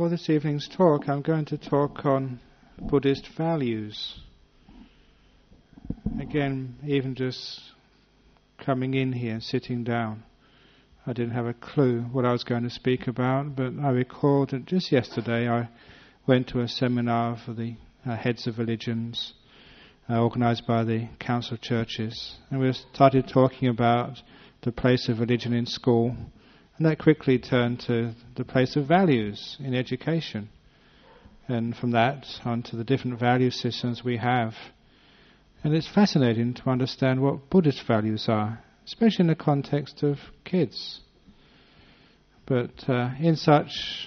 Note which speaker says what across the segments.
Speaker 1: for this evening's talk, I'm going to talk on Buddhist values. Again, even just coming in here and sitting down, I didn't have a clue what I was going to speak about, but I recalled that just yesterday I went to a seminar for the heads of religions organised by the Council of Churches, and we started talking about the place of religion in school, and that quickly turned to the place of values in education, and from that on to the different value systems we have. And it's fascinating to understand what Buddhist values are, especially in the context of kids. But in such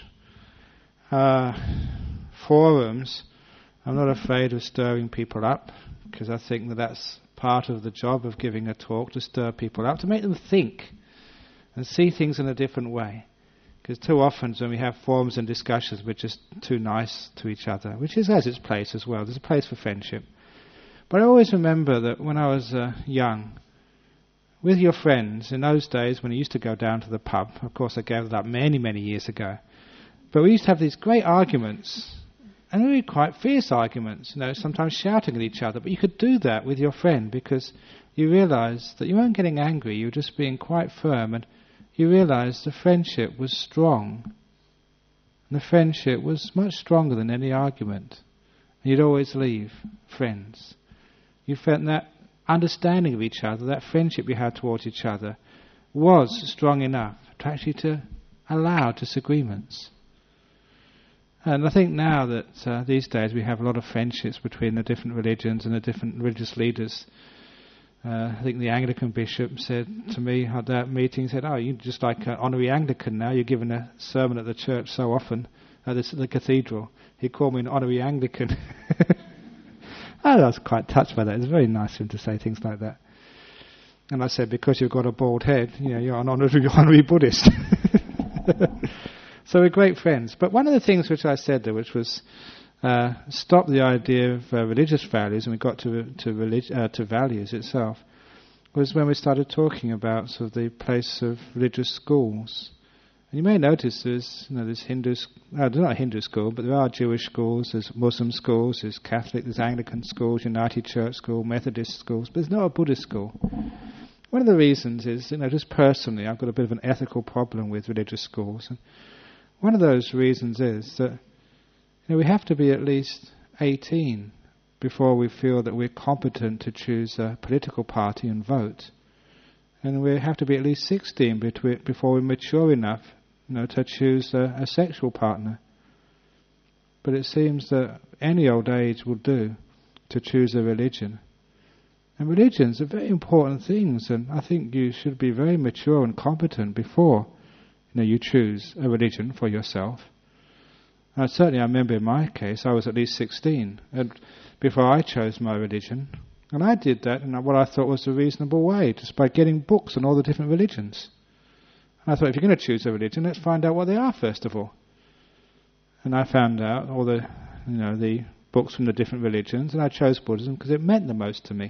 Speaker 1: forums, I'm not afraid of stirring people up, because I think that that's part of the job of giving a talk, to stir people up, to make them think and see things in a different way. Because too often when we have forums and discussions, we're just too nice to each other, which has its place as well. There's a place for friendship. But I always remember that when I was young, with your friends, in those days when you used to go down to the pub, of course I gave that up many, many years ago, but we used to have these great arguments, and they were quite fierce arguments, sometimes shouting at each other, but you could do that with your friend because you realised that you weren't getting angry, you were just being quite firm, and you realised the friendship was strong. And the friendship was much stronger than any argument. And you'd always leave friends. You felt that understanding of each other, that friendship you had towards each other, was strong enough to actually to allow disagreements. And I think now that these days we have a lot of friendships between the different religions and the different religious leaders. I think the Anglican bishop said to me at that meeting, he said, "Oh, you're just like an honorary Anglican now, you're giving a sermon at the church so often, at the cathedral." He called me an honorary Anglican. I was quite touched by that. It was very nice of him to say things like that. And I said, because you've got a bald head, you're an honorary Buddhist. So we're great friends. But one of the things which I said there, which was stop the idea of religious values, and we got to values itself, was when we started talking about sort of the place of religious schools. And you may notice there's not Hindu school, but there are Jewish schools, there's Muslim schools, there's Catholic, there's Anglican schools, United Church school, Methodist schools, but there's not a Buddhist school. One of the reasons is, just personally, I've got a bit of an ethical problem with religious schools. And one of those reasons is that we have to be at least 18 before we feel that we're competent to choose a political party and vote. And we have to be at least 16 before we're mature enough to choose a sexual partner. But it seems that any old age will do to choose a religion. And religions are very important things, and I think you should be very mature and competent before you choose a religion for yourself. Certainly I remember in my case I was at least 16 before I chose my religion. And I did that in what I thought was a reasonable way, just by getting books on all the different religions. And I thought, if you're going to choose a religion, let's find out what they are first of all. And I found out all the books from the different religions, and I chose Buddhism because it meant the most to me.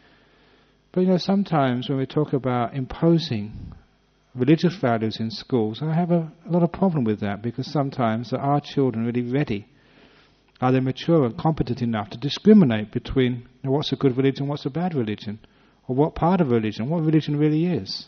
Speaker 1: But sometimes when we talk about imposing religious values in schools, I have a lot of problem with that, because sometimes are children really ready? Are they mature and competent enough to discriminate between what's a good religion, what's a bad religion, or what part of religion, what religion really is?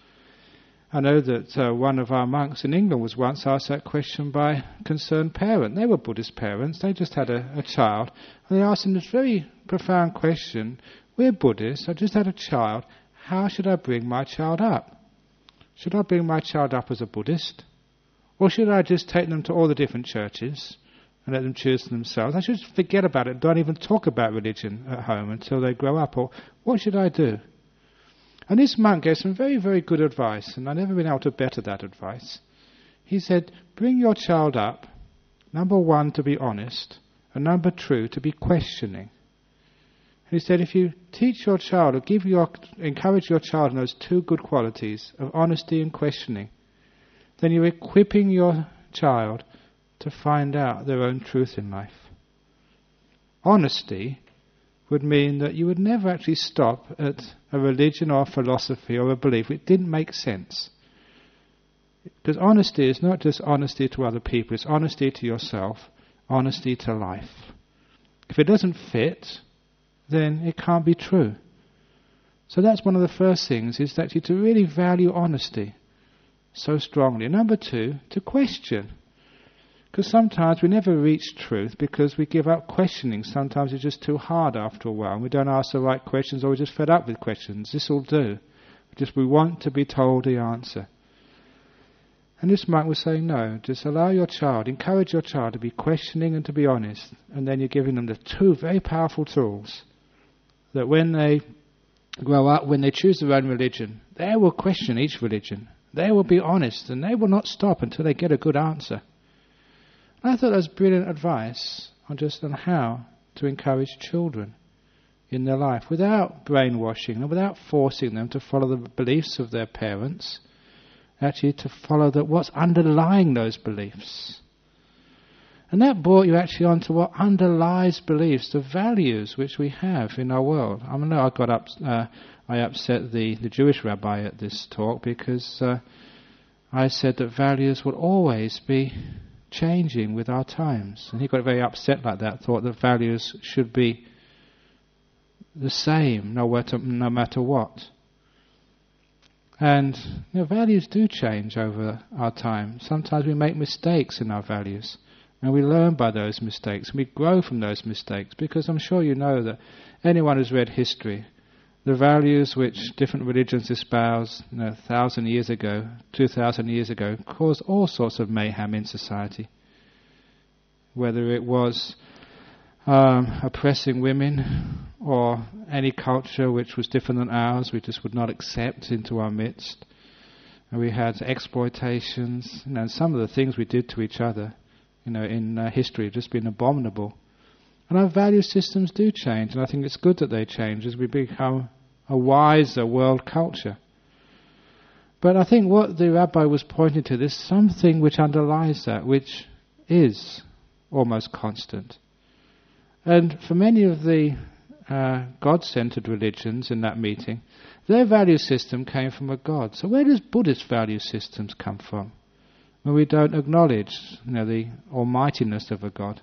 Speaker 1: I know that one of our monks in England was once asked that question by a concerned parent. They were Buddhist parents, they just had a child, and they asked him this very profound question: we're Buddhists, I just had a child, how should I bring my child up? Should I bring my child up as a Buddhist? Or should I just take them to all the different churches and let them choose for themselves? I should forget about it, don't even talk about religion at home until they grow up. Or what should I do? And this monk gave some very, very good advice, and I've never been able to better that advice. He said, bring your child up, number one, to be honest, and number two, to be questioning. And he said, if you teach your child, or encourage your child in those two good qualities of honesty and questioning, then you're equipping your child to find out their own truth in life. Honesty would mean that you would never actually stop at a religion or a philosophy or a belief. It didn't make sense. Because honesty is not just honesty to other people, it's honesty to yourself, honesty to life. If it doesn't fit, then it can't be true. So that's one of the first things, is actually to really value honesty so strongly. Number two, to question. Because sometimes we never reach truth because we give up questioning. Sometimes it's just too hard after a while, and we don't ask the right questions, or we're just fed up with questions. This will do. We want to be told the answer. And this monk was saying, no, just allow your child, encourage your child to be questioning and to be honest. And then you're giving them the two very powerful tools that when they grow up, when they choose their own religion, they will question each religion. They will be honest, and they will not stop until they get a good answer. And I thought that was brilliant advice on how to encourage children in their life without brainwashing and without forcing them to follow the beliefs of their parents, actually to follow what's underlying those beliefs. And that brought you actually on to what underlies beliefs, the values which we have in our world. I know I upset the Jewish rabbi at this talk because I said that values will always be changing with our times. And he got very upset like that, thought that values should be the same no matter what. And values do change over our time. Sometimes we make mistakes in our values, and we learn by those mistakes, and we grow from those mistakes, because I'm sure you know that anyone who's read history, the values which different religions espouse 1,000 years ago, 2,000 years ago, caused all sorts of mayhem in society. Whether it was oppressing women, or any culture which was different than ours, we just would not accept into our midst. And we had exploitations, and some of the things we did to each other, in history, have just been abominable. And our value systems do change, and I think it's good that they change as we become a wiser world culture. But I think what the rabbi was pointing to, there's something which underlies that, which is almost constant. And for many of the God-centered religions in that meeting, their value system came from a God. So where does Buddhist value systems come from? When we don't acknowledge the almightiness of a God.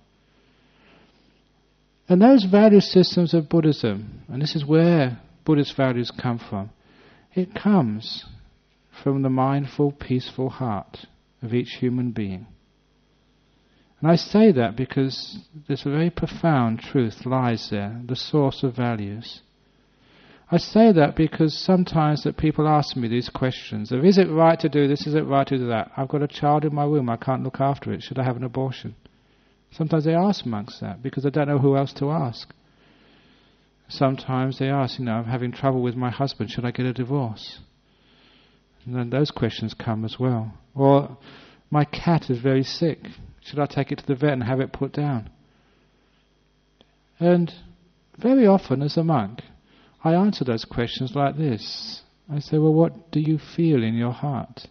Speaker 1: And those value systems of Buddhism, and this is where Buddhist values come from, it comes from the mindful, peaceful heart of each human being. And I say that because this very profound truth lies there, the source of values. I say that because sometimes that people ask me these questions of, is it right to do this, is it right to do that? I've got a child in my womb, I can't look after it, should I have an abortion? Sometimes they ask monks that because they don't know who else to ask. Sometimes they ask, I'm having trouble with my husband, should I get a divorce? And then those questions come as well. Or, my cat is very sick, should I take it to the vet and have it put down? And very often as a monk, I answer those questions like this. I say, well, what do you feel in your heart?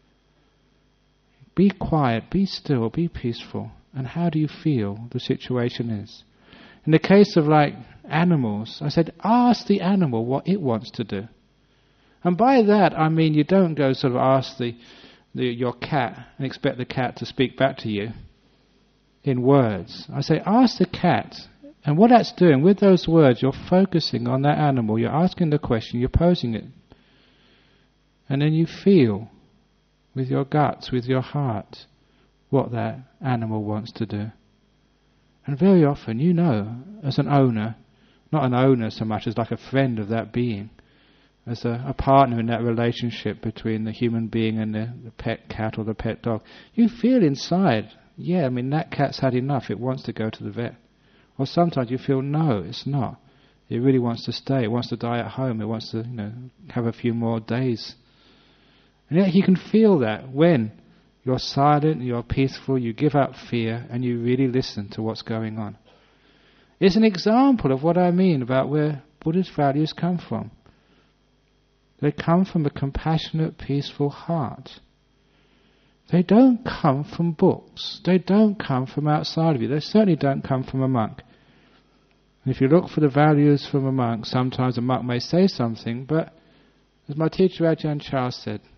Speaker 1: Be quiet, be still, be peaceful. And how do you feel the situation is? In the case of animals, I said, ask the animal what it wants to do. And by that I mean you don't go sort of ask your cat and expect the cat to speak back to you in words. I say, ask the cat, and what that's doing with those words, you're focusing on that animal, you're asking the question, you're posing it. And then you feel with your guts, with your heart, what that animal wants to do. And very often, as an owner, not an owner so much as like a friend of that being, as a partner in that relationship between the human being and the pet cat or the pet dog, you feel inside, that cat's had enough, it wants to go to the vet. Or sometimes you feel, no, it's not. It really wants to stay, it wants to die at home, it wants to, have a few more days. And yet you can feel that when you're silent, you're peaceful, you give up fear, and you really listen to what's going on. It's an example of what I mean about where Buddhist values come from. They come from a compassionate, peaceful heart. They don't come from books. They don't come from outside of you. They certainly don't come from a monk. And if you look for the values from a monk, sometimes a monk may say something, but as my teacher Ajahn Chah said,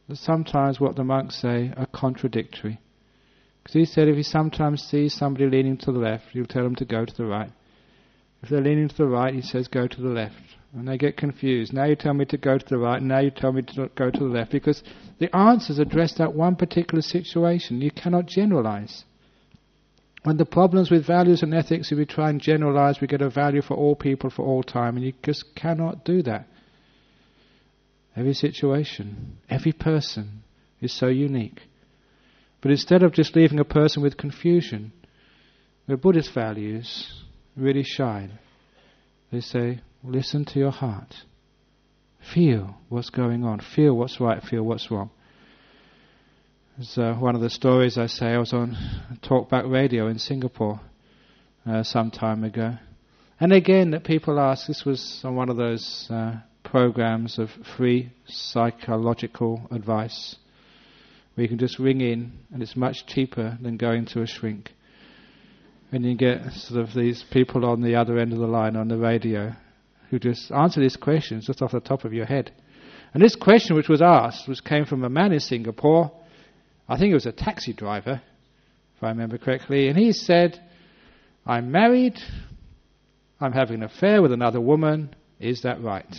Speaker 1: that sometimes what the monks say are contradictory. Because he said if he sometimes sees somebody leaning to the left, he'll tell them to go to the right. If they're leaning to the right, he says go to the left. And they get confused. Now you tell me to go to the right, and now you tell me to go to the left. Because the answers address that one particular situation. You cannot generalize. And the problems with values and ethics, if we try and generalize, we get a value for all people for all time, and you just cannot do that. Every situation, every person is so unique. But instead of just leaving a person with confusion, the Buddhist values really shine. They say, listen to your heart. Feel what's going on. Feel what's right, feel what's wrong. It's one of the stories I say. I was on Talkback Radio in Singapore some time ago. And again, that people ask, this was on one of those programs of free psychological advice, where you can just ring in, and it's much cheaper than going to a shrink. And you get sort of these people on the other end of the line on the radio who just answer these questions just off the top of your head. And this question which was asked came from a man in Singapore. I think it was a taxi driver, if I remember correctly. And he said, I'm married, I'm having an affair with another woman, is that right?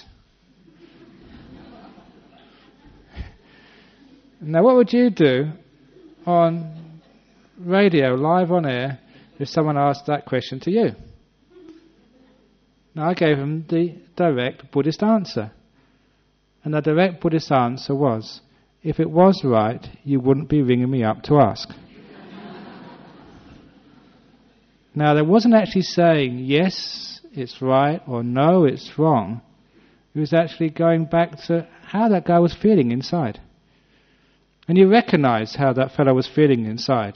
Speaker 1: Now what would you do on radio, live on air, if someone asked that question to you? Now I gave him the direct Buddhist answer. And the direct Buddhist answer was, if it was right, you wouldn't be ringing me up to ask. Now there wasn't actually saying, yes, it's right, or no, it's wrong. It was actually going back to how that guy was feeling inside. And you recognize how that fellow was feeling inside.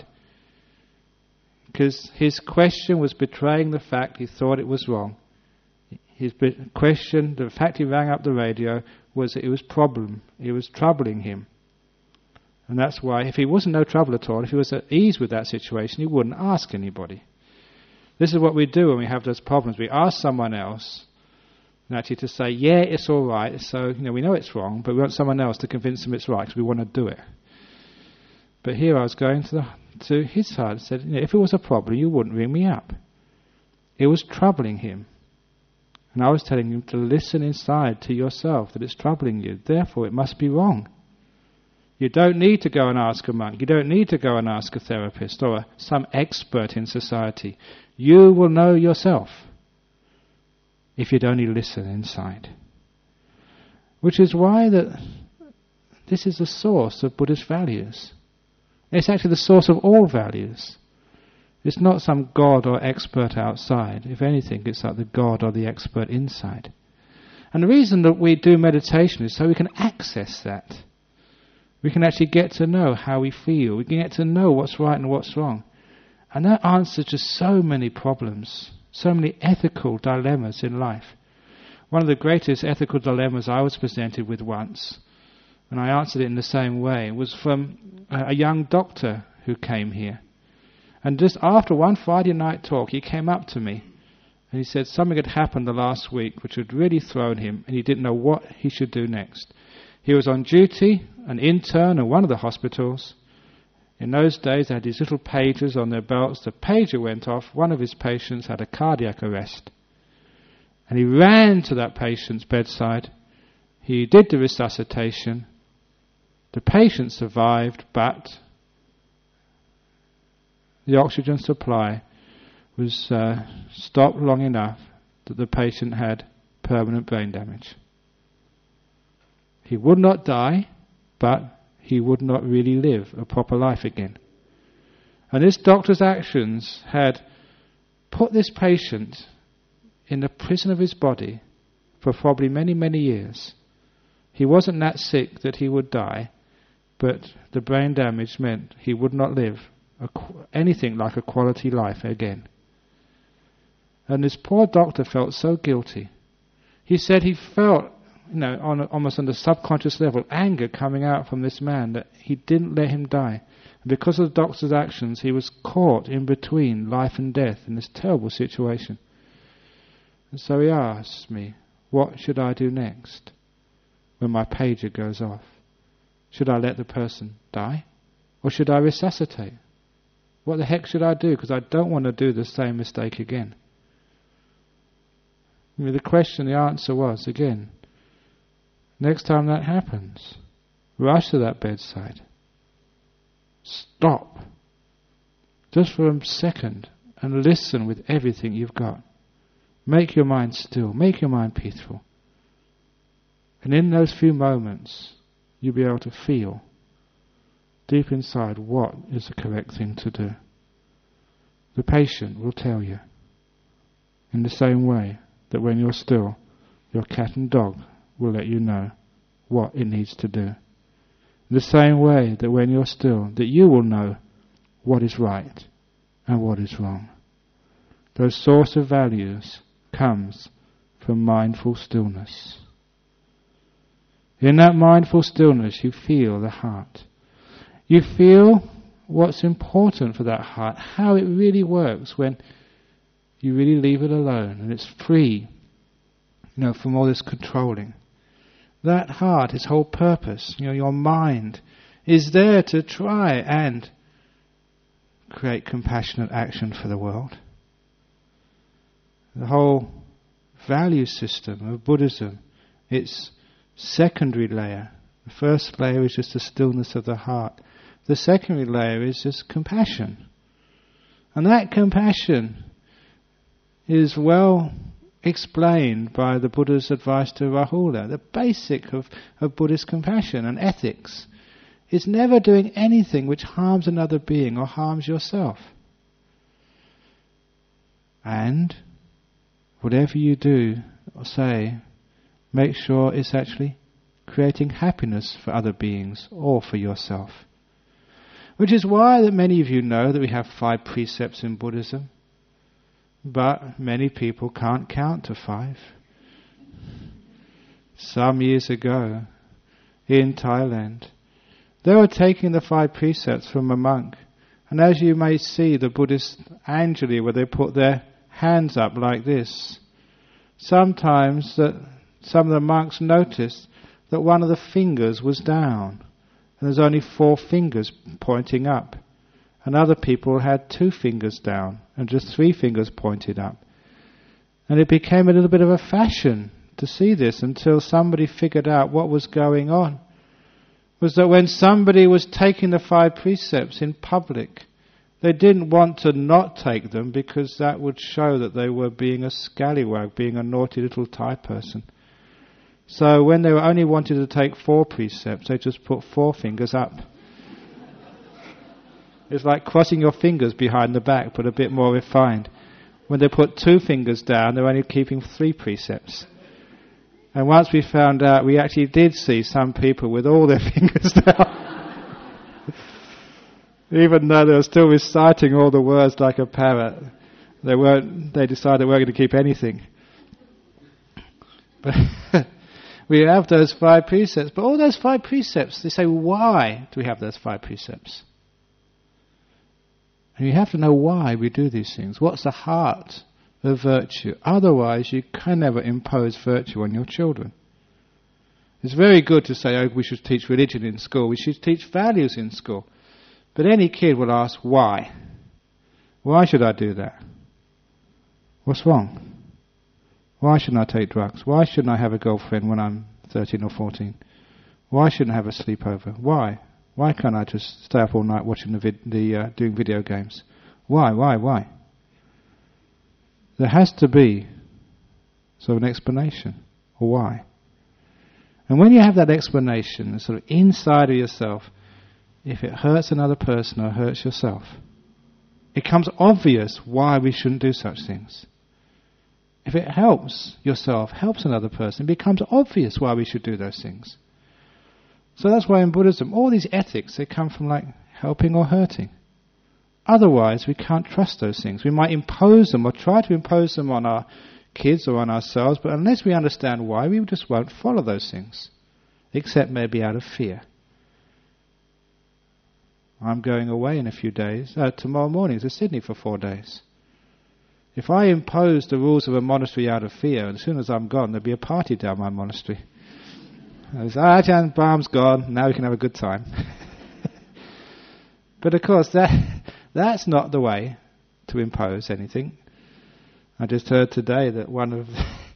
Speaker 1: Because his question was betraying the fact he thought it was wrong. His question, the fact he rang up the radio, was that it was troubling him. And that's why, if he wasn't no trouble at all, if he was at ease with that situation, he wouldn't ask anybody. This is what we do when we have those problems. We ask someone else, and actually to say, yeah, it's all right, so we know it's wrong, but we want someone else to convince them it's right, because we want to do it. But here I was going to his side and said, if it was a problem, you wouldn't ring me up. It was troubling him. And I was telling him to listen inside to yourself, that it's troubling you. Therefore, it must be wrong. You don't need to go and ask a monk. You don't need to go and ask a therapist or some expert in society. You will know yourself if you'd only listen inside. Which is why this is the source of Buddhist values. It's actually the source of all values. It's not some god or expert outside. If anything, it's like the god or the expert inside. And the reason that we do meditation is so we can access that. We can actually get to know how we feel. We can get to know what's right and what's wrong. And that answers just so many problems, so many ethical dilemmas in life. One of the greatest ethical dilemmas I was presented with once, and I answered it in the same way, was from a young doctor who came here. And just after one Friday night talk, he came up to me and he said something had happened the last week which had really thrown him, and he didn't know what he should do next. He was on duty, an intern at one of the hospitals. In those days they had these little pagers on their belts. The pager went off. One of his patients had a cardiac arrest. And he ran to that patient's bedside. He did the resuscitation. The patient survived, but the oxygen supply was stopped long enough that the patient had permanent brain damage. He would not die, but he would not really live a proper life again. And this doctor's actions had put this patient in the prison of his body for probably many, many years. He wasn't that sick that he would die, but the brain damage meant he would not live anything like a quality life again. And this poor doctor felt so guilty. He said he felt, almost on the subconscious level, anger coming out from this man that he didn't let him die. And because of the doctor's actions, he was caught in between life and death in this terrible situation. And so he asked me, what should I do next when my pager goes off? Should I let the person die? Or should I resuscitate? What the heck should I do? Because I don't want to do the same mistake again. The answer was, again, next time that happens, rush to that bedside. Stop. Just for a second and listen with everything you've got. Make your mind still. Make your mind peaceful. And in those few moments, you'll be able to feel deep inside what is the correct thing to do. The patient will tell you, in the same way that when you're still, your cat and dog will let you know what it needs to do. In the same way that when you're still, that you will know what is right and what is wrong. Those source of values comes from mindful stillness. In that mindful stillness you feel the heart. You feel what's important for that heart, how it really works when you really leave it alone and it's free, from all this controlling. That heart, its whole purpose, your mind, is there to try and create compassionate action for the world. The whole value system of Buddhism, its secondary layer. The first layer is just the stillness of the heart. The secondary layer is just compassion. And that compassion is well explained by the Buddha's advice to Rahula. The basic of Buddhist compassion and ethics is never doing anything which harms another being or harms yourself. And whatever you do or say, make sure it's actually creating happiness for other beings or for yourself. Which is why that many of you know that we have 5 precepts in Buddhism, but many people can't count to 5. Some years ago, in Thailand, they were taking the 5 precepts from a monk, and as you may see, the Buddhist Anjali, where they put their hands up like this, sometimes that some of the monks noticed that one of the fingers was down, and there's only 4 fingers pointing up. And other people had 2 fingers down, and just 3 fingers pointed up. And it became a little bit of a fashion to see this until somebody figured out what was going on. Was that when somebody was taking the 5 precepts in public, they didn't want to not take them because that would show that they were being a scallywag, being a naughty little Thai person. So when they only wanted to take 4 precepts, they just put 4 fingers up. It's like crossing your fingers behind the back, but a bit more refined. When they put 2 fingers down, they're only keeping 3 precepts. And once we found out, we actually did see some people with all their fingers down. Even though they were still reciting all the words like a parrot, they decided they weren't going to keep anything. But we have those 5 precepts, but all those 5 precepts, they say, why do we have those 5 precepts? And you have to know why we do these things. What's the heart of virtue? Otherwise, you can never impose virtue on your children. It's very good to say, we should teach religion in school, we should teach values in school. But any kid will ask, why? Why should I do that? What's wrong? Why shouldn't I take drugs? Why shouldn't I have a girlfriend when I'm 13 or 14? Why shouldn't I have a sleepover? Why? Why can't I just stay up all night watching doing video games? Why? There has to be sort of an explanation, or why. And when you have that explanation, sort of inside of yourself, if it hurts another person or hurts yourself, it becomes obvious why we shouldn't do such things. If it helps yourself, helps another person, it becomes obvious why we should do those things. So that's why in Buddhism, all these ethics, they come from like helping or hurting. Otherwise, we can't trust those things. We might impose them or try to impose them on our kids or on ourselves, but unless we understand why, we just won't follow those things, except maybe out of fear. I'm going away in a few days, tomorrow morning to Sydney for 4 days. If I impose the rules of a monastery out of fear, as soon as I'm gone, there'll be a party down my monastery. I say, Ajahn Brahm's gone, now we can have a good time. But of course, that's not the way to impose anything. I just heard today that one of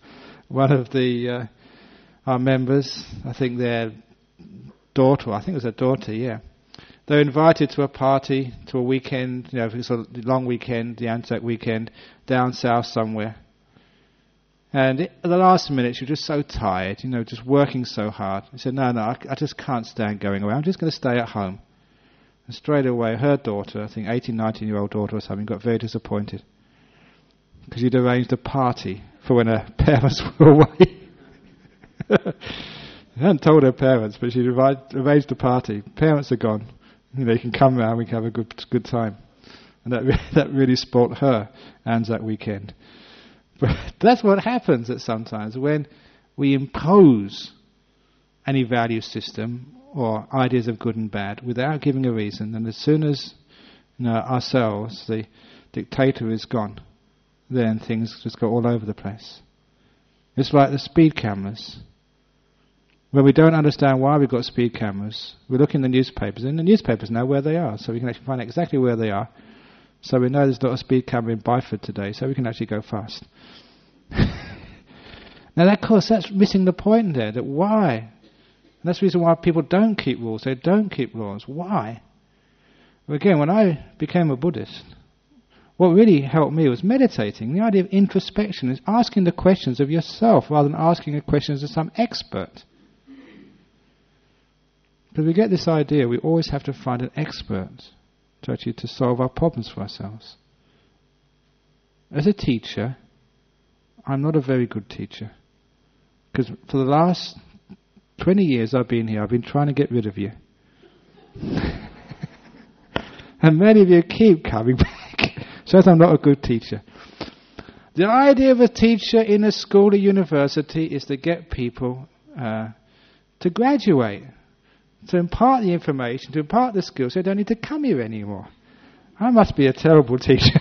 Speaker 1: our members, I think their daughter, they're invited to a party, to a weekend, it's a long weekend, the Anzac weekend, down south somewhere. And at the last minute, she was just so tired, just working so hard. She said, no, I just can't stand going away. I'm just going to stay at home. And straight away, her daughter, I think 18, 19-year-old daughter or something, got very disappointed. Because you'd arranged a party for when her parents were away. She hadn't told her parents, but she'd arranged a party. Parents are gone. You can come round, we can have a good time. And that really spoilt her Anzac weekend. But that's what happens at sometimes when we impose any value system or ideas of good and bad without giving a reason. And as soon as ourselves, the dictator, is gone, then things just go all over the place. It's like the speed cameras. When we don't understand why we've got speed cameras, we look in the newspapers, and the newspapers know where they are, so we can actually find out exactly where they are. So we know there's not a speed camera in Byford today, so we can actually go fast. Now, of course, that's missing the point there, that why? And that's the reason why people don't keep rules, they don't keep laws. Why? Well, again, when I became a Buddhist, what really helped me was meditating. The idea of introspection is asking the questions of yourself rather than asking the questions of some expert. Because we get this idea we always have to find an expert to solve our problems for ourselves. As a teacher, I'm not a very good teacher. Because for the last 20 years I've been here, I've been trying to get rid of you. And many of you keep coming back. Shows I'm not a good teacher. The idea of a teacher in a school or university is to get people to graduate, to impart the information, to impart the skills, so they don't need to come here anymore. I must be a terrible teacher.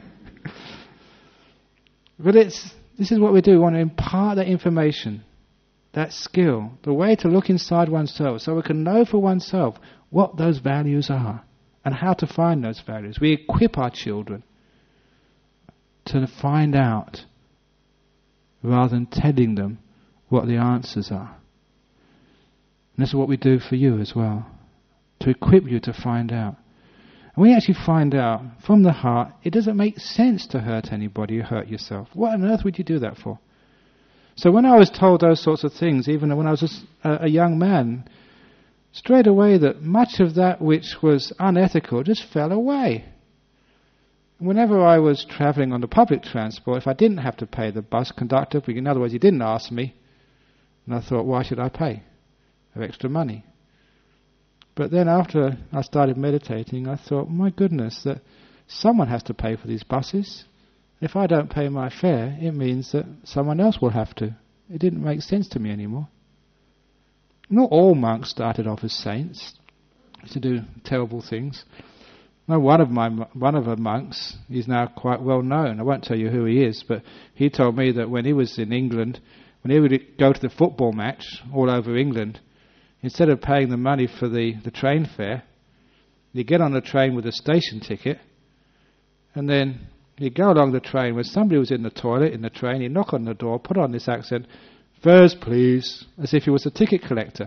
Speaker 1: But this is what we do. We want to impart that information, that skill, the way to look inside oneself, so we can know for oneself what those values are and how to find those values. We equip our children to find out rather than telling them what the answers are. And this is what we do for you as well, to equip you to find out. And we actually find out from the heart, it doesn't make sense to hurt anybody or hurt yourself. What on earth would you do that for? So when I was told those sorts of things, even when I was a young man, straight away that much of that which was unethical just fell away. Whenever I was travelling on the public transport, if I didn't have to pay the bus conductor, in other words, he didn't ask me, and I thought, why should I pay? Of extra money. But then after I started meditating, I thought, my goodness, that someone has to pay for these buses. If I don't pay my fare, it means that someone else will have to. It didn't make sense to me anymore. Not all monks started off as saints to do terrible things. No, one of the monks is now quite well known. I won't tell you who he is, but he told me that when he was in England, when he would go to the football match all over England, instead of paying the money for the train fare, you get on the train with a station ticket, and then you go along the train. When somebody was in the toilet in the train, you knock on the door, put on this accent, "Fares, please," as if he was a ticket collector.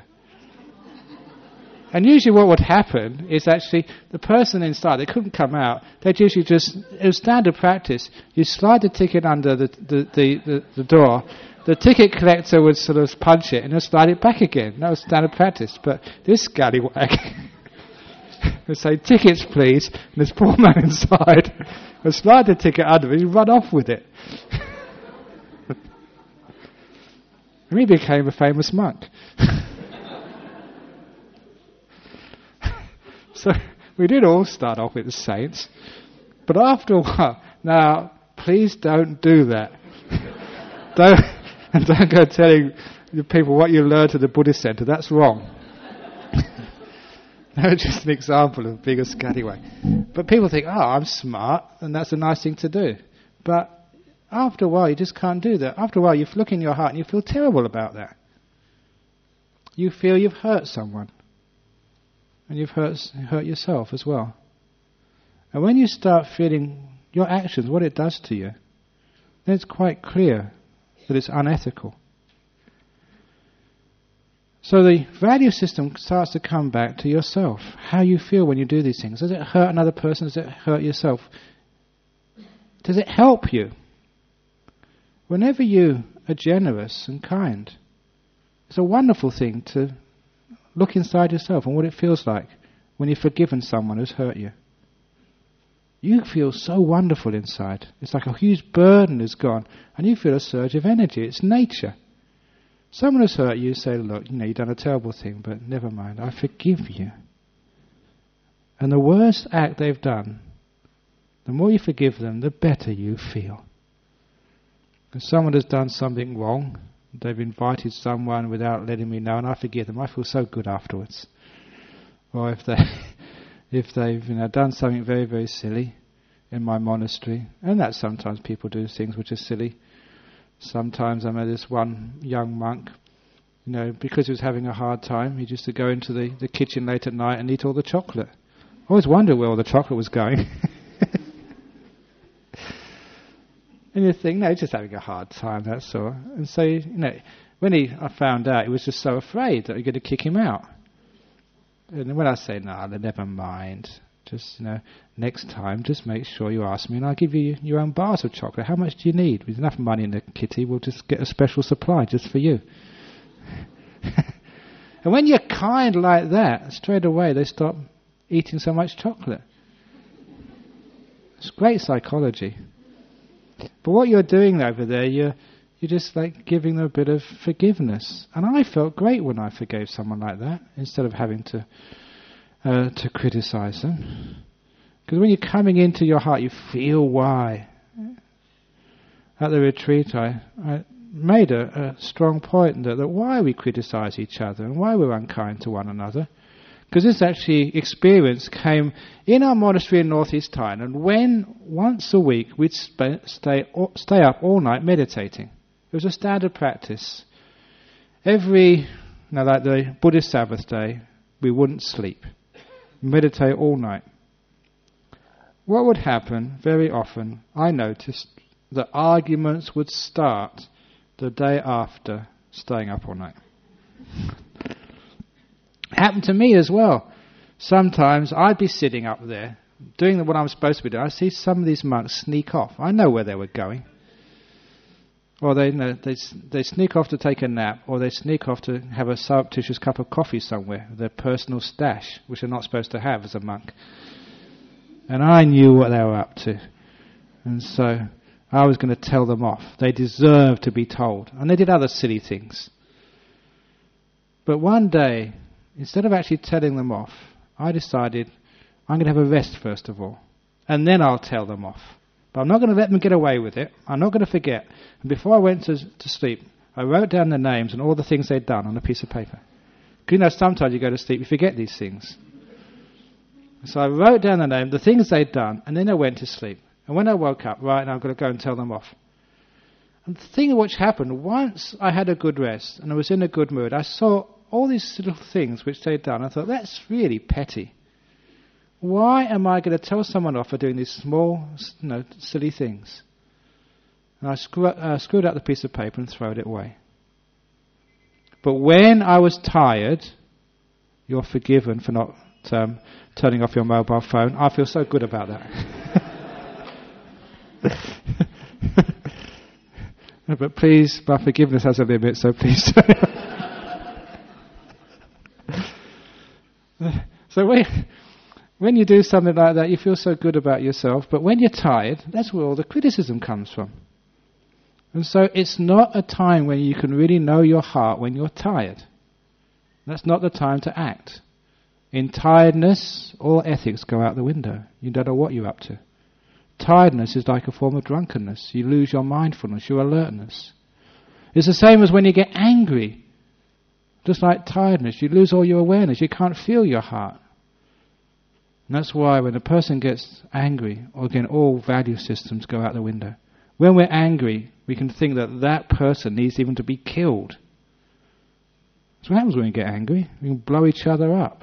Speaker 1: And usually what would happen is actually the person inside, they couldn't come out, they'd usually just, it was standard practice, you slide the ticket under the door, the ticket collector would sort of punch it and then slide it back again. That was standard practice. But this scallywag would say, "Tickets, please," and this poor man inside would slide the ticket under and he'd run off with it. And he became a famous monk. So we did all start off with the saints, but after a while, now please don't do that. Don't go telling the people what you learned at the Buddhist Center. That's wrong. That's just an example of being a scallywag. But people think, oh, I'm smart, and that's a nice thing to do. But after a while, you just can't do that. After a while, you look in your heart and you feel terrible about that. you feel you've hurt someone. And you've hurt yourself as well. And when you start feeling your actions, what it does to you, then it's quite clear that it's unethical. So the value system starts to come back to yourself. How you feel when you do these things. Does it hurt another person? Does it hurt yourself? Does it help you? Whenever you are generous and kind, it's a wonderful thing to look inside yourself and what it feels like when you've forgiven someone who's hurt you. You feel so wonderful inside. It's like a huge burden is gone, and you feel a surge of energy. It's nature. Someone has hurt you, say, look, you've done a terrible thing, but never mind, I forgive you. And the worst act they've done, the more you forgive them, the better you feel. If someone has done something wrong, they've invited someone without letting me know, and I forgive them, I feel so good afterwards. Or if they've done something very, very silly in my monastery, and that sometimes people do things which are silly. Sometimes I met this one young monk, because he was having a hard time, he used to go into the kitchen late at night and eat all the chocolate. I always wondered where all the chocolate was going. And you think, no, he's just having a hard time, that's all. And so, when I found out, he was just so afraid that you're going to kick him out. And when I say, no, never mind, just, next time, just make sure you ask me and I'll give you your own bars of chocolate. How much do you need? With enough money in the kitty, we'll just get a special supply just for you. And when you're kind like that, straight away they stop eating so much chocolate. It's great psychology. But what you're doing over there, you're just like giving them a bit of forgiveness. And I felt great when I forgave someone like that, instead of having to criticize them. Because when you're coming into your heart, you feel why. At the retreat, I made a strong point that why we criticize each other and why we're unkind to one another. Because this actually experience came in our monastery in Northeast Thailand when once a week we'd stay up all night meditating. It was a standard practice. Like the Buddhist Sabbath day, we wouldn't sleep. Meditate all night. What would happen very often, I noticed, that arguments would start the day after staying up all night. Happened to me as well. Sometimes I'd be sitting up there doing what I'm supposed to be doing. I see some of these monks sneak off. I know where they were going. Or they sneak off to take a nap, or they sneak off to have a surreptitious cup of coffee somewhere, their personal stash, which they're not supposed to have as a monk. And I knew what they were up to. And so I was going to tell them off. They deserved to be told. And they did other silly things. But one day, instead of actually telling them off, I decided I'm going to have a rest first of all. And then I'll tell them off. But I'm not going to let them get away with it. I'm not going to forget. And before I went to sleep, I wrote down the names and all the things they'd done on a piece of paper. Because sometimes you go to sleep, you forget these things. So I wrote down the name, the things they'd done, and then I went to sleep. And when I woke up, right, now I'm going to go and tell them off. And the thing which happened, once I had a good rest and I was in a good mood, I saw all these little things which they'd done. I thought, that's really petty. Why am I going to tell someone off for doing these small, silly things? And I screwed out the piece of paper and threw it away. But when I was tired, you're forgiven for not turning off your mobile phone. I feel so good about that. But please, my forgiveness has a limit, so please. So when you do something like that, you feel so good about yourself. But when you're tired, that's where all the criticism comes from. And so it's not a time when you can really know your heart when you're tired. That's not the time to act. In tiredness, all ethics go out the window. You don't know what you're up to. Tiredness is like a form of drunkenness. You lose your mindfulness, your alertness. It's the same as when you get angry. Just like tiredness, you lose all your awareness. You can't feel your heart. And that's why when a person gets angry, again, all value systems go out the window. When we're angry, we can think that that person needs even to be killed. That's what happens when we get angry. We can blow each other up.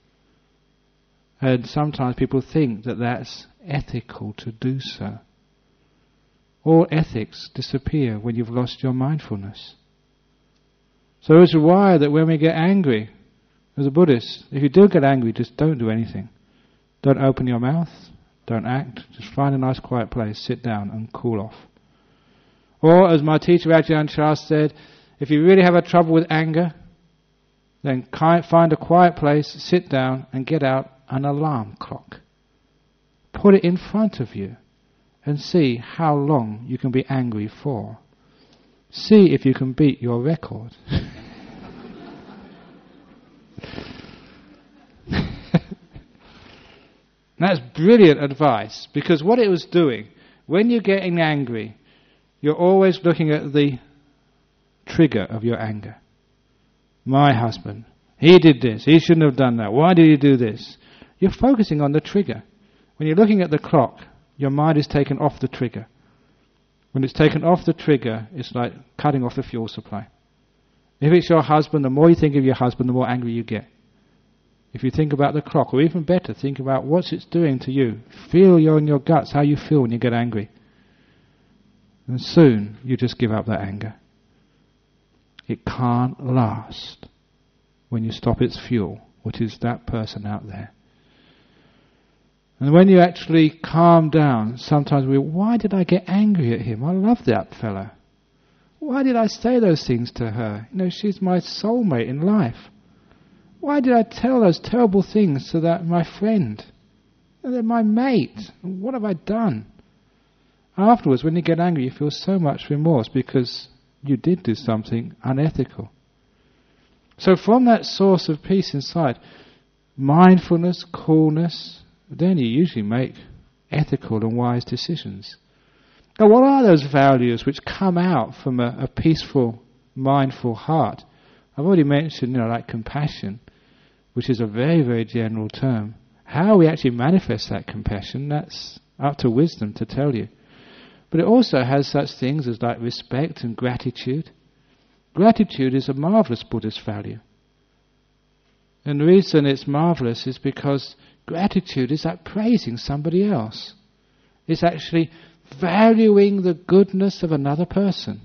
Speaker 1: And sometimes people think that that's ethical to do so. All ethics disappear when you've lost your mindfulness. So it's why that when we get angry, as a Buddhist, if you do get angry, just don't do anything. Don't open your mouth, don't act, just find a nice quiet place, sit down and cool off. Or, as my teacher Ajahn Chah said, if you really have a trouble with anger, then find a quiet place, sit down and get out an alarm clock. Put it in front of you and see how long you can be angry for. See if you can beat your record. That's brilliant advice, because what it was doing, when you're getting angry, you're always looking at the trigger of your anger. My husband, he did this, he shouldn't have done that, why did he do this? You're focusing on the trigger. When you're looking at the clock, your mind is taken off the trigger. When it's taken off the trigger, it's like cutting off the fuel supply. If it's your husband, the more you think of your husband, the more angry you get. If you think about the clock, or even better, think about what it's doing to you. Feel in your guts how you feel when you get angry. And soon, you just give up that anger. It can't last when you stop its fuel, which is that person out there. And when you actually calm down, sometimes why did I get angry at him? I love that fella. Why did I say those things to her? She's my soulmate in life. Why did I tell those terrible things to my friend? They're my mate. What have I done? Afterwards, when you get angry, you feel so much remorse because you did do something unethical. So from that source of peace inside, mindfulness, coolness, then you usually make ethical and wise decisions. Now, what are those values which come out from a peaceful, mindful heart? I've already mentioned, like compassion, which is a very, very general term. How we actually manifest that compassion, that's up to wisdom to tell you. But it also has such things as like respect and gratitude. Gratitude is a marvelous Buddhist value. And the reason it's marvelous is because gratitude is like praising somebody else. It's actually valuing the goodness of another person.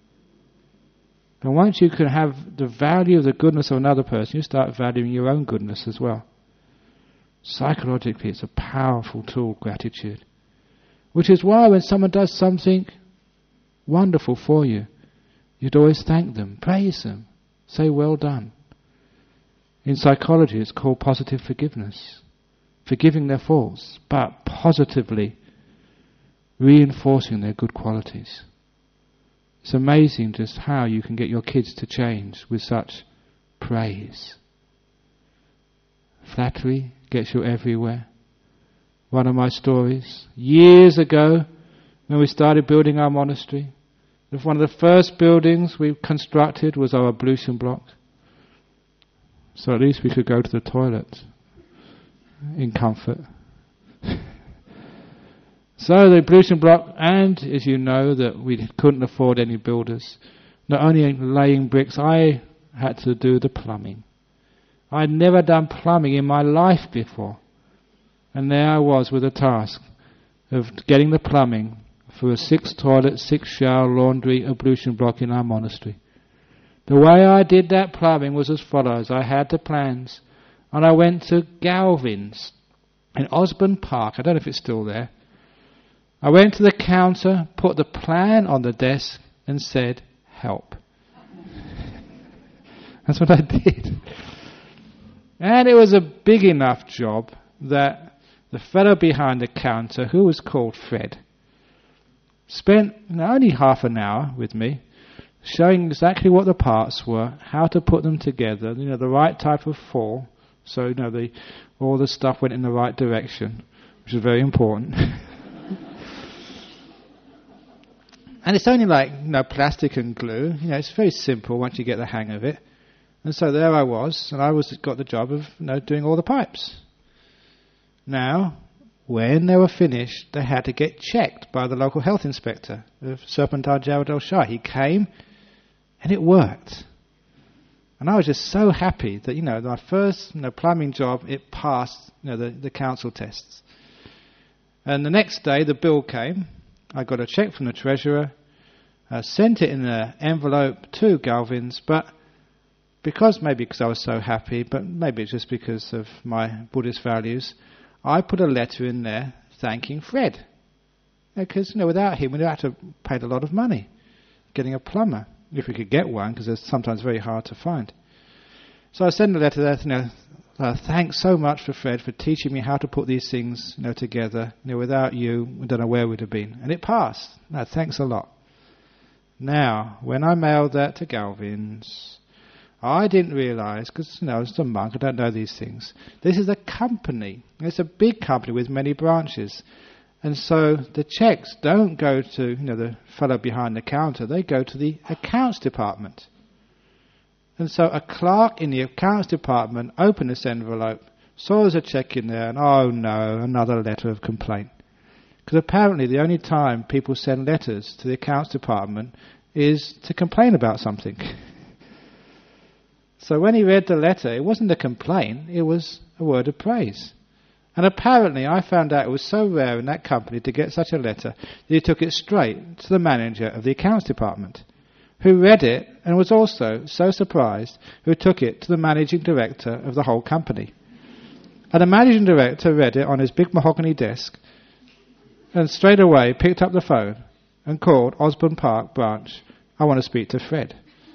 Speaker 1: And once you can have the value of the goodness of another person, you start valuing your own goodness as well. Psychologically, it's a powerful tool, gratitude. Which is why when someone does something wonderful for you, you'd always thank them, praise them, say well done. In psychology, it's called positive forgiveness. Forgiving their faults, but positively reinforcing their good qualities. It's amazing just how you can get your kids to change with such praise. Flattery gets you everywhere. One of my stories, years ago, when we started building our monastery, one of the first buildings we constructed was our ablution block. So at least we could go to the toilet in comfort. So the ablution block, and as you know that we couldn't afford any builders, not only laying bricks, I had to do the plumbing. I'd never done plumbing in my life before. And there I was with a task of getting the plumbing for a 6 toilet, 6 shower, laundry, ablution block in our monastery. The way I did that plumbing was as follows. I had the plans, and I went to Galvin's in Osborne Park. I don't know if it's still there. I went to the counter, put the plan on the desk, and said, help. That's what I did. And it was a big enough job that the fellow behind the counter, who was called Fred, spent only half an hour with me, showing exactly what the parts were, how to put them together, the right type of fall, so all the stuff went in the right direction, which is very important. And it's only like plastic and glue. It's very simple once you get the hang of it. And so there I was, and I got the job of doing all the pipes. Now, when they were finished, they had to get checked by the local health inspector of Serpentine Javad El Shah. He came, and it worked. And I was just so happy that, my first plumbing job, it passed the council tests. And the next day the bill came. I got a cheque from the treasurer, sent it in an envelope to Galvin's, but because I was so happy, but maybe it's just because of my Buddhist values, I put a letter in there thanking Fred. Because without him we'd have to pay a lot of money getting a plumber, if we could get one, because they're sometimes very hard to find. So I sent a letter there, thanks so much for Fred for teaching me how to put these things together. Without you, we don't know where we'd have been. And it passed. No, thanks a lot. Now, when I mailed that to Galvin's, I didn't realise, because I was a monk, I don't know these things. This is a company. It's a big company with many branches. And so the cheques don't go to the fellow behind the counter. They go to the accounts department. And so a clerk in the accounts department opened this envelope, saw there's a cheque in there, and oh no, another letter of complaint. Because apparently the only time people send letters to the accounts department is to complain about something. So when he read the letter, it wasn't a complaint, it was a word of praise. And apparently I found out it was so rare in that company to get such a letter that he took it straight to the manager of the accounts department, who read it and was also so surprised, who took it to the managing director of the whole company. And the managing director read it on his big mahogany desk and straight away picked up the phone and called Osborne Park branch. I want to speak to Fred.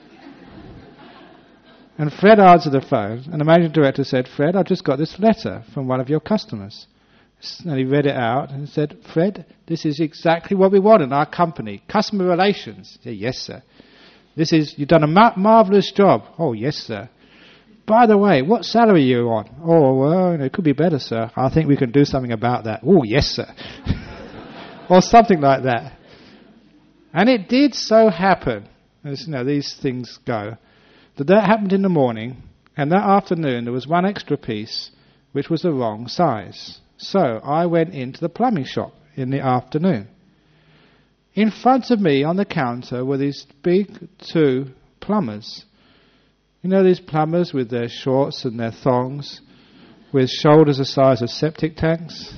Speaker 1: And Fred answered the phone, and the managing director said, Fred, I've just got this letter from one of your customers. And he read it out and said, Fred, this is exactly what we want in our company. Customer relations. He said, yes, sir. You've done a marvellous job. Oh, yes, sir. By the way, what salary are you on? Oh, well, it could be better, sir. I think we can do something about that. Oh, yes, sir. Or something like that. And it did so happen, as these things go, that happened in the morning, and that afternoon there was one extra piece which was the wrong size. So I went into the plumbing shop in the afternoon. In front of me on the counter were these big two plumbers. These plumbers with their shorts and their thongs, with shoulders the size of septic tanks.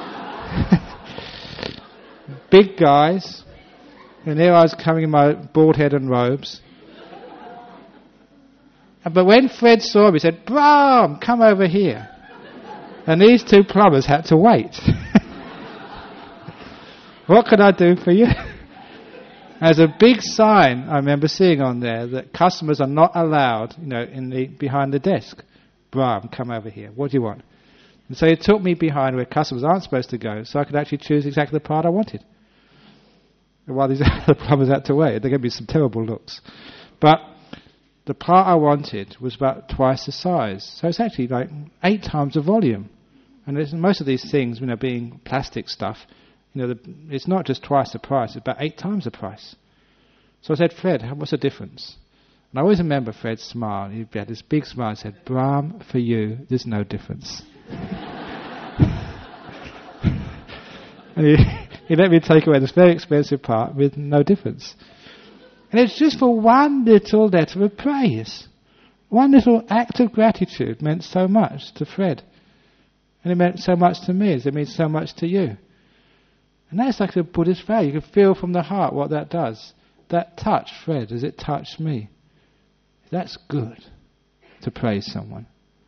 Speaker 1: Big guys. And there I was coming in my bald head and robes. But when Fred saw me, he said, Brahm, come over here. And these two plumbers had to wait. What can I do for you? There's a big sign I remember seeing on there that customers are not allowed, behind the desk. Brahm, come over here. What do you want? And so he took me behind where customers aren't supposed to go, so I could actually choose exactly the part I wanted. While these other plumbers had to wait, they gave me some terrible looks. But the part I wanted was about twice the size. So it's actually like 8 times the volume. And most of these things, being plastic stuff, it's not just twice the price, it's about 8 times the price. So I said, Fred, what's the difference? And I always remember Fred's smile. He had this big smile and said, Brahm, for you, there's no difference. And he let me take away this very expensive part with no difference. And it's just for one little letter of praise. One little act of gratitude meant so much to Fred. And it meant so much to me as it means so much to you. And that's like a Buddhist value. You can feel from the heart what that does. That touch Fred as it touched me. That's good to praise someone.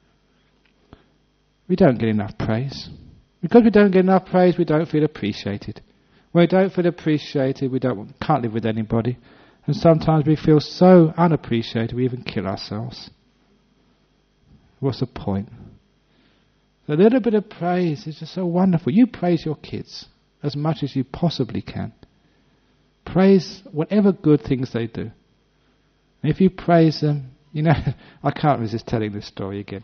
Speaker 1: We don't get enough praise. Because we don't get enough praise, we don't feel appreciated. When we don't feel appreciated, we can't live with anybody. And sometimes we feel so unappreciated we even kill ourselves. What's the point? A little bit of praise is just so wonderful. You praise your kids as much as you possibly can. Praise whatever good things they do. And if you praise them, I can't resist telling this story again.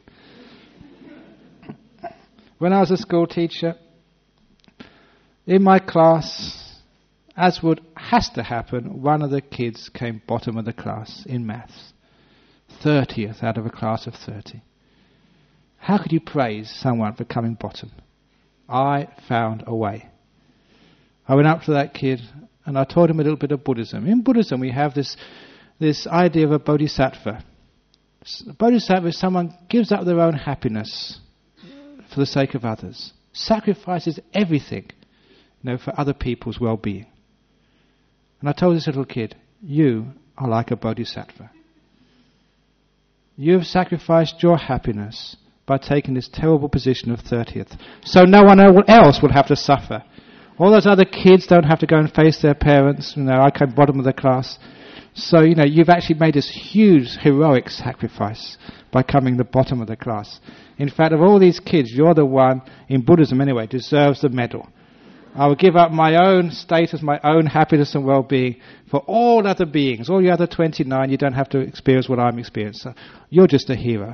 Speaker 1: When I was a school teacher, in my class, as has to happen, one of the kids came bottom of the class in maths. 30th out of a class of 30. How could you praise someone for coming bottom? I found a way. I went up to that kid and I taught him a little bit of Buddhism. In Buddhism we have this idea of a bodhisattva. A bodhisattva is someone gives up their own happiness for the sake of others, sacrifices everything, for other people's well-being. And I told this little kid, you are like a bodhisattva. You have sacrificed your happiness by taking this terrible position of 30th, so no one else will have to suffer. All those other kids don't have to go and face their parents. I came bottom of the class. So, you've actually made this huge heroic sacrifice by coming the bottom of the class. In fact, of all these kids, you're the one, in Buddhism anyway, deserves the medal. I will give up my own status, my own happiness and well-being for all other beings. All the other 29, you don't have to experience what I'm experiencing. So you're just a hero.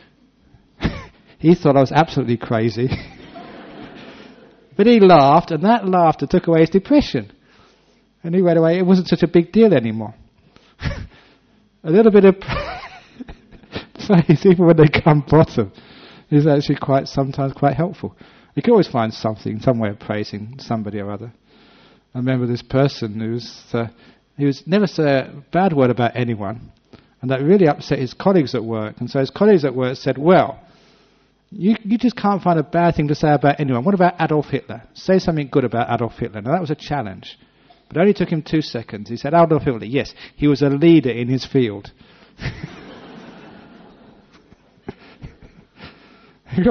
Speaker 1: He thought I was absolutely crazy. But he laughed, and that laughter took away his depression. And he went away. It wasn't such a big deal anymore. A little bit of praise, even when they come bottom, is actually sometimes quite helpful. You can always find something, some way of praising somebody or other. I remember this person he was never said a bad word about anyone, and that really upset his colleagues at work. And so his colleagues at work said, well, you just can't find a bad thing to say about anyone. What about Adolf Hitler? Say something good about Adolf Hitler. Now that was a challenge. But it only took him 2 seconds. He said, Adolf Hitler, yes, he was a leader in his field. You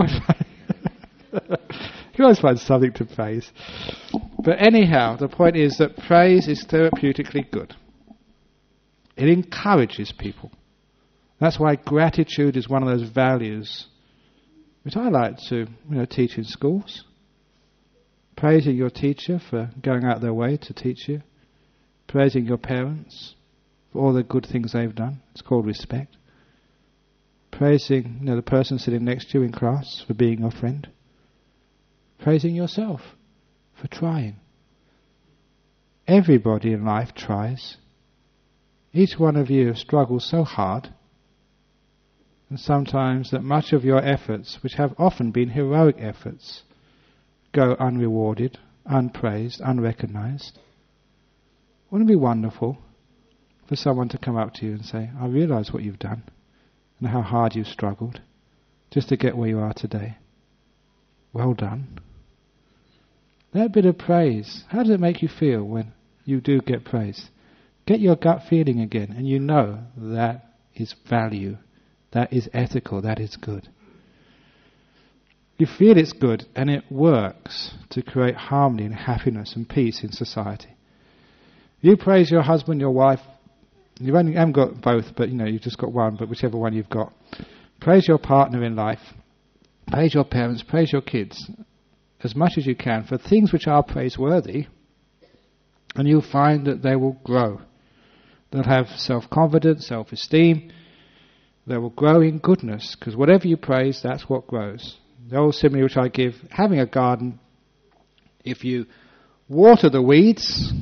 Speaker 1: always find something to praise. But anyhow, the point is that praise is therapeutically good. It encourages people. That's why gratitude is one of those values which I like to teach in schools. Praising your teacher for going out their way to teach you. Praising your parents for all the good things they've done. It's called respect. Praising the person sitting next to you in class for being your friend. Praising yourself for trying. Everybody in life tries. Each one of you struggles so hard, and sometimes that much of your efforts, which have often been heroic efforts, go unrewarded, unpraised, unrecognized. Wouldn't it be wonderful for someone to come up to you and say, I realize what you've done and how hard you've struggled just to get where you are today. Well done. That bit of praise, how does it make you feel when you do get praise? Get your gut feeling again, and you know that is value, that is ethical, that is good. You feel it's good, and it works to create harmony and happiness and peace in society. You praise your husband, your wife. You haven't got both, but you've just got one, but whichever one you've got. Praise your partner in life. Praise your parents, praise your kids as much as you can for things which are praiseworthy, and you'll find that they will grow. They'll have self-confidence, self-esteem. They will grow in goodness, because whatever you praise, that's what grows. The old simile which I give, having a garden, if you water the weeds,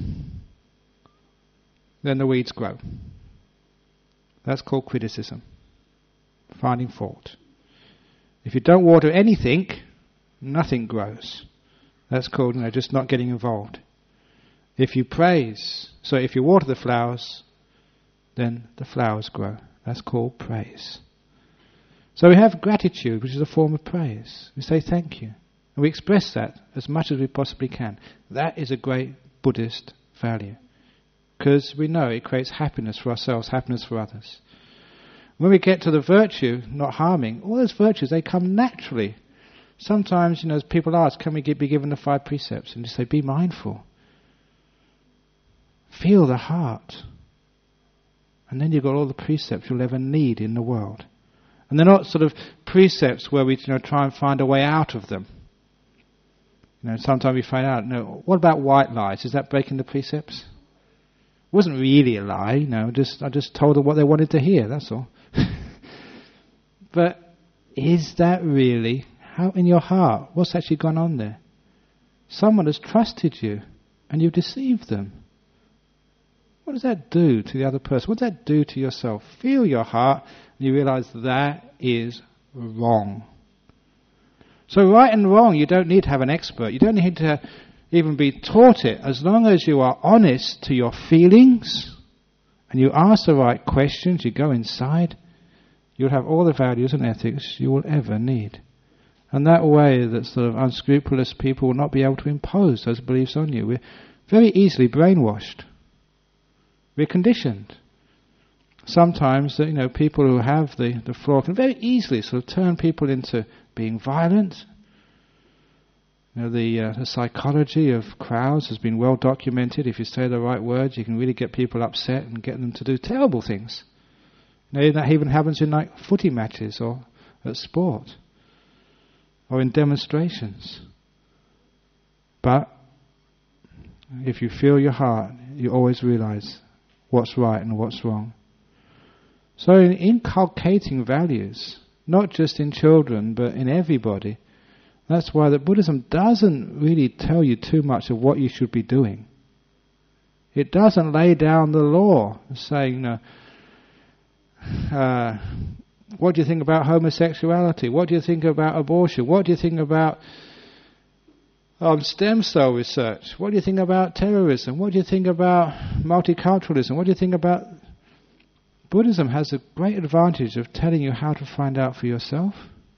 Speaker 1: then the weeds grow. That's called criticism, finding fault. If you don't water anything, nothing grows. That's called just not getting involved. If you praise, so if you water the flowers, then the flowers grow. That's called praise. So we have gratitude, which is a form of praise. We say thank you. And we express that as much as we possibly can. That is a great Buddhist value. Because we know it creates happiness for ourselves, happiness for others. When we get to the virtue, not harming, all those virtues, they come naturally. Sometimes, as people ask, can we be given the 5 precepts? And you say, be mindful. Feel the heart. And then you've got all the precepts you'll ever need in the world. And they're not sort of precepts where we try and find a way out of them. Sometimes we find out, what about white lies? Is that breaking the precepts? It wasn't really a lie, I just told them what they wanted to hear, that's all. But is that really, how in your heart, what's actually gone on there? Someone has trusted you and you've deceived them. What does that do to the other person? What does that do to yourself? Feel your heart and you realize that is wrong. So right and wrong, you don't need to have an expert. You don't need to even be taught it. As long as you are honest to your feelings and you ask the right questions, you go inside, you'll have all the values and ethics you will ever need. And that way that sort of unscrupulous people will not be able to impose those beliefs on you. We're very easily brainwashed. We're conditioned. Sometimes, people who have the flaw can very easily sort of turn people into being violent. The psychology of crowds has been well documented. If you say the right words, you can really get people upset and get them to do terrible things. That even happens in like footy matches or at sport or in demonstrations. But if you feel your heart, you always realize what's right and what's wrong. So in inculcating values, not just in children but in everybody, that's why that Buddhism doesn't really tell you too much of what you should be doing. It doesn't lay down the law saying, what do you think about homosexuality? What do you think about abortion? What do you think about stem cell research? What do you think about terrorism? What do you think about multiculturalism? What do you think about... Buddhism has a great advantage of telling you how to find out for yourself.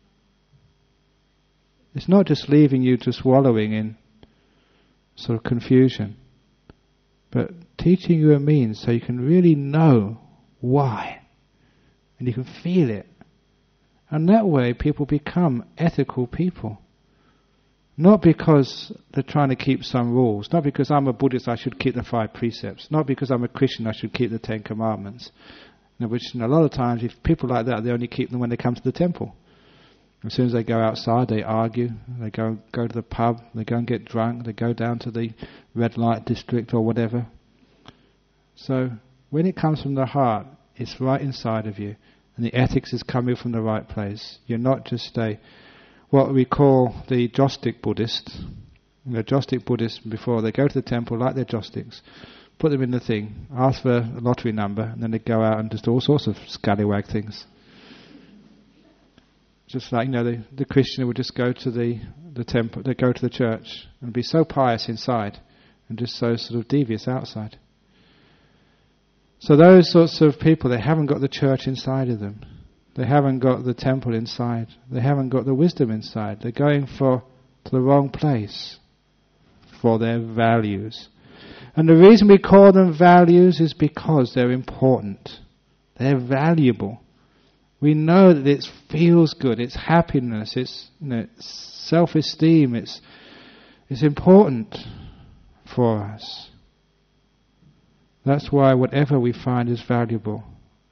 Speaker 1: It's not just leaving you to swallowing in sort of confusion, but teaching you a means so you can really know why, and you can feel it. And that way people become ethical people. Not because they're trying to keep some rules, not because I'm a Buddhist I should keep the 5 precepts, not because I'm a Christian I should keep the 10 commandments, which a lot of times if people like that, they only keep them when they come to the temple. As soon as they go outside, they argue, they go to the pub, they go and get drunk, they go down to the red light district or whatever. So when it comes from the heart, it's right inside of you, and the ethics is coming from the right place. You're not just what we call the Jostic Buddhist. Jostic Buddhists, before they go to the temple, light their jossticks, put them in the thing, ask for a lottery number, and then they go out and just do all sorts of scallywag things. Just like, the Christian would just go to the temple, they go to the church and be so pious inside and just so sort of devious outside. So those sorts of people, they haven't got the church inside of them. They haven't got the temple inside. They haven't got the wisdom inside. They're going to the wrong place for their values. And the reason we call them values is because they're important. They're valuable. We know that it feels good, it's happiness, it's self-esteem, it's important for us. That's why whatever we find is valuable.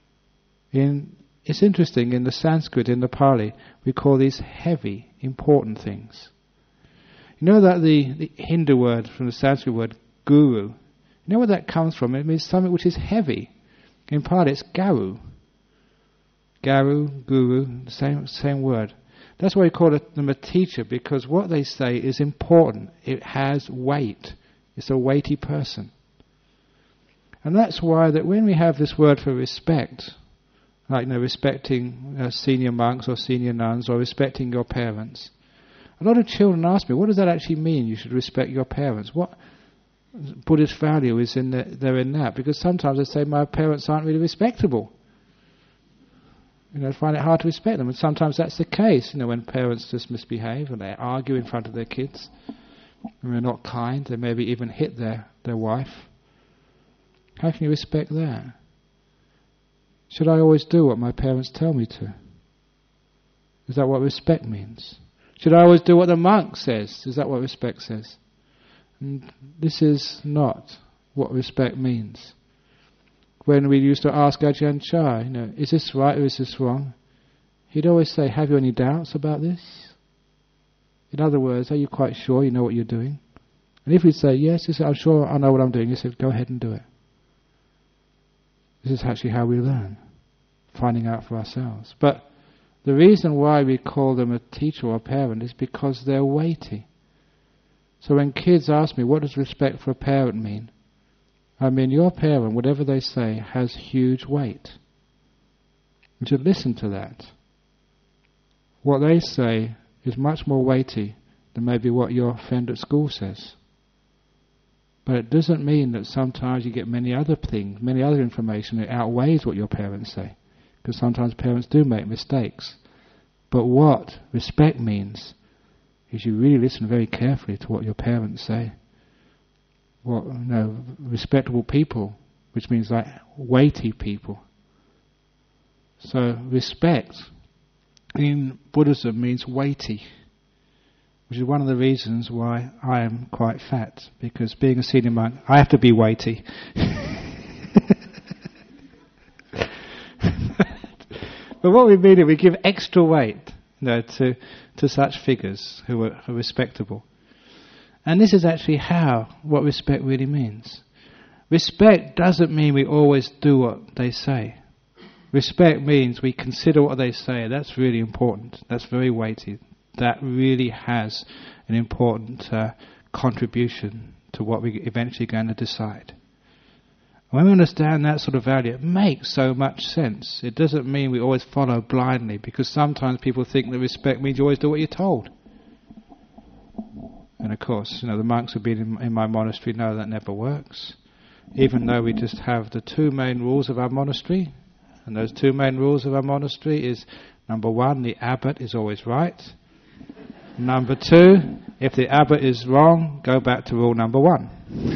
Speaker 1: It's interesting, in the Sanskrit, in the Pali, we call these heavy, important things. You know that the Hindu word from the Sanskrit word, guru, you know where that comes from? It means something which is heavy. In Pali it's garu. Garu, guru, same word. That's why we call them a teacher, because what they say is important. It has weight. It's a weighty person. And that's why that when we have this word for respect, like respecting senior monks or senior nuns, or respecting your parents, a lot of children ask me, what does that actually mean, you should respect your parents? What Buddhist value is in that? Because sometimes they say, my parents aren't really respectable. Find it hard to respect them, and sometimes that's the case. When parents just misbehave and they argue in front of their kids, and they're not kind, they maybe even hit their wife. How can you respect that? Should I always do what my parents tell me to? Is that what respect means? Should I always do what the monk says? Is that what respect says? And this is not what respect means. When we used to ask Ajahn Chah, is this right or is this wrong? He'd always say, have you any doubts about this? In other words, are you quite sure you know what you're doing? And if we'd say, yes, he said, I'm sure I know what I'm doing, he said, go ahead and do it. This is actually how we learn, finding out for ourselves. But the reason why we call them a teacher or a parent is because they're weighty. So when kids ask me, what does respect for a parent mean? I mean, your parent, whatever they say, has huge weight. You should listen to that. What they say is much more weighty than maybe what your friend at school says. But it doesn't mean that sometimes you get many other things, many other information that outweighs what your parents say. because sometimes parents do make mistakes. But what respect means is you really listen very carefully to what your parents say. What, respectable people, which means like weighty people. So respect in Buddhism means weighty, which is one of the reasons why I am quite fat, because being a senior monk, I have to be weighty. But what we mean is we give extra weight, to such figures who are respectable. And this is actually what respect really means. Respect doesn't mean we always do what they say. Respect means we consider what they say. That's really important. That's very weighty. That really has an important contribution to what we're eventually going to decide. When we understand that sort of value, it makes so much sense. It doesn't mean we always follow blindly, because sometimes people think that respect means you always do what you're told. And of course, the monks who've been in my monastery know that never works. Even though we just have the two main rules of our monastery, and those two main rules of our monastery is, number one, the abbot is always right. Number two, if the abbot is wrong, go back to rule number one.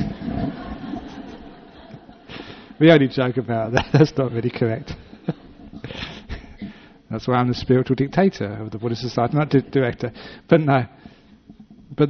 Speaker 1: We only joke about that. That's not really correct. That's why I'm the spiritual dictator of the Buddhist Society, not director. But no. But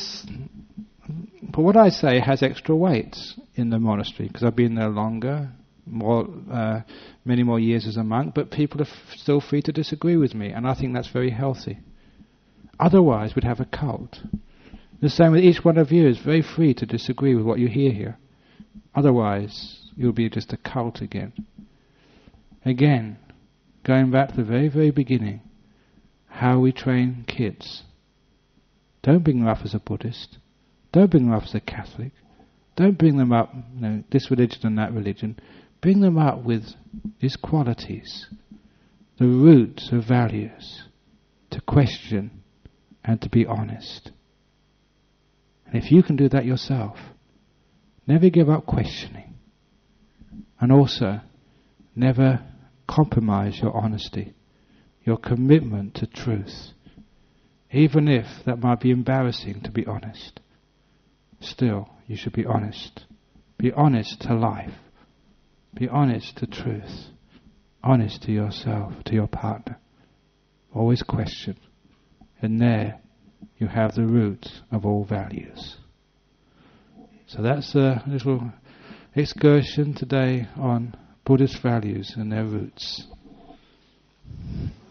Speaker 1: what I say has extra weight in the monastery, because I've been there longer, many more years as a monk, but people are still free to disagree with me, and I think that's very healthy. Otherwise, we'd have a cult. The same with each one of you is very free to disagree with what you hear here. Otherwise, you'll be just a cult again. Again, going back to the very, very beginning, how we train kids. Don't bring them up as a Buddhist. Don't bring them up as a Catholic. Don't bring them up, this religion and that religion. Bring them up with these qualities, the roots of values, to question and to be honest. And if you can do that yourself, never give up questioning. And also, never compromise your honesty, your commitment to truth. Even if that might be embarrassing to be honest, still you should be honest. Be honest to life. Be honest to truth. Honest to yourself, to your partner. Always question. And there you have the root of all values. So that's a little excursion today on Buddhist values and their roots.